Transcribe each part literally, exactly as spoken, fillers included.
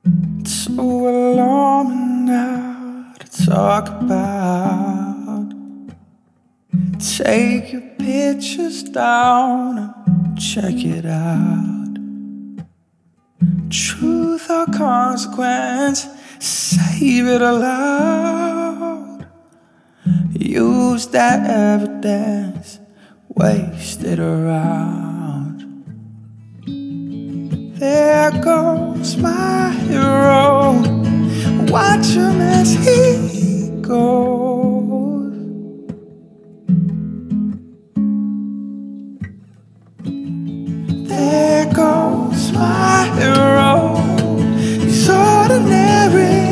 So alarming now to talk about. Take your pictures down and check it out. Truth or consequence, save it aloud. Use that evidence, waste it around. There goes my hero, watch him as he goes. There goes my hero, he's ordinary.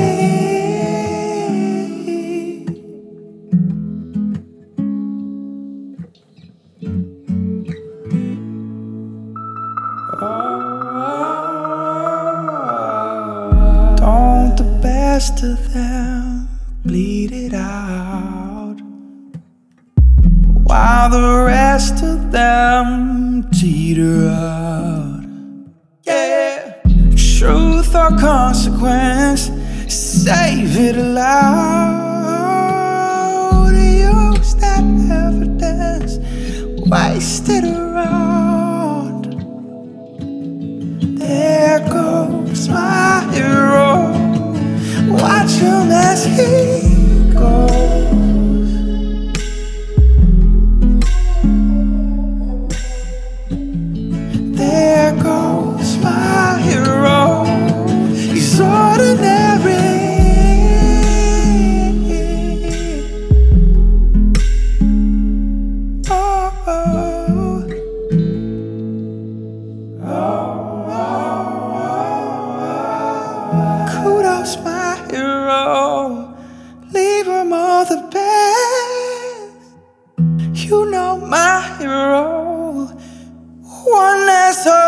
Don't the best of them bleed it out, while the rest of them teeter out. Yeah, truth or consequence, save it aloud. Use that evidence, waste it around. There goes my hero, watch him as he goes. There goes my hero, he's ordinary. Oh, oh, oh. Kudos, my hero, leave him all the best. You know my hero, one that's